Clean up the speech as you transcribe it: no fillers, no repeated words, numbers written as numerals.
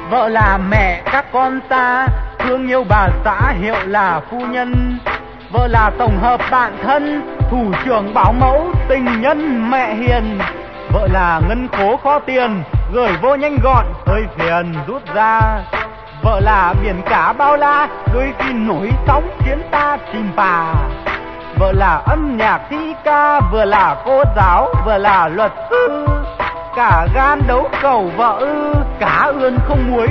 Vợ là mẹ các con ta, thương yêu bà xã hiệu là phu nhân. Vợ là tổng hợp bạn thân, thủ trưởng bảo mẫu, tình nhân mẹ hiền. Vợ là ngân khố kho tiền, gửi vô nhanh gọn, hơi phiền rút ra. Vợ là biển cả bao la, đôi khi nổi sóng khiến ta chìm phà. Vợ là âm nhạc thi ca, vừa là cô giáo, vừa là luật sư. Cả gan đấu cầu vợ ư, cá ươn không muối